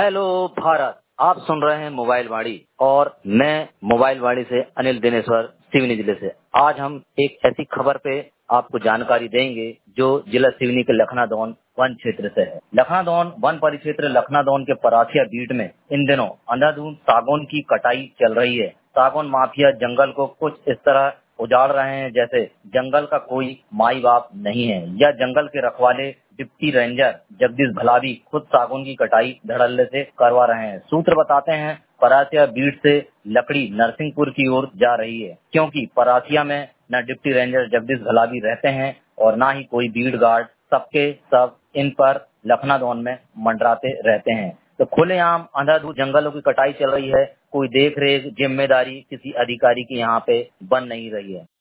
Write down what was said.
Hello Bharat, आप सुन रहे हैं मोबाइल वाणी और मैं मोबाइल वाणी से अनिल दिनेश्वर सिवनी जिले से। आज हम एक ऐसी खबर पे आपको जानकारी देंगे जो जिला सिवनी के लखनादौन वन क्षेत्र से है। लखनादौन वन परिक्षेत्र लखनादौन के परासिया बीट में इन दिनों अंधाधुंध सागौन की कटाई चल रही है। सागौन माफिया जंगल को कुछ इस तरह उजाड़ रहे हैं जैसे जंगल का कोई माई बाप नहीं है। यह जंगल के रखवाले डिप्टी रेंजर जगदीश भलावी खुद सागौन की कटाई धड़ल्ले से करवा रहे हैं। सूत्र बताते हैं परासिया बीट से लकड़ी नरसिंहपुर की ओर जा रही है, क्योंकि परासिया में न डिप्टी रेंजर जगदीश भलावी रहते हैं और न ही कोई बीट गार्ड। सबके सब इन पर लखनादौन में मंडराते रहते हैं। तो खुलेआम अंधाधुंध जंगलों की कटाई चल रही है। कोई देख रेख जिम्मेदारी किसी अधिकारी की यहाँ पे बन नहीं रही है।